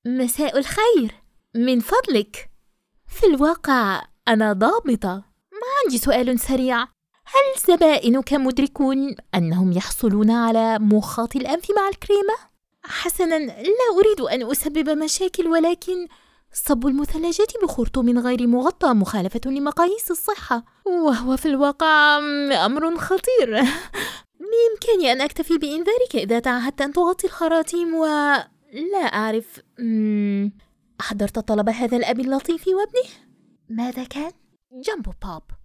مساء الخير. من فضلك، في الواقع أنا ضابطة. ما عندي سؤال سريع. هل زبائنك مدركون أنهم يحصلون على مخاط الأنف مع الكريمة؟ حسناً، لا أريد أن أسبب مشاكل، ولكن صب المثلجات بخرطوم غير مغطى مخالفة لمقاييس الصحة، وهو في الواقع أمر خطير. بإمكاني أن أكتفي بإنذارك إذا تعهدت أن تغطي الخراطيم لا أعرف. أحضرت طلب هذا الأب اللطيف وابنه؟ ماذا كان؟ جامبو بوب.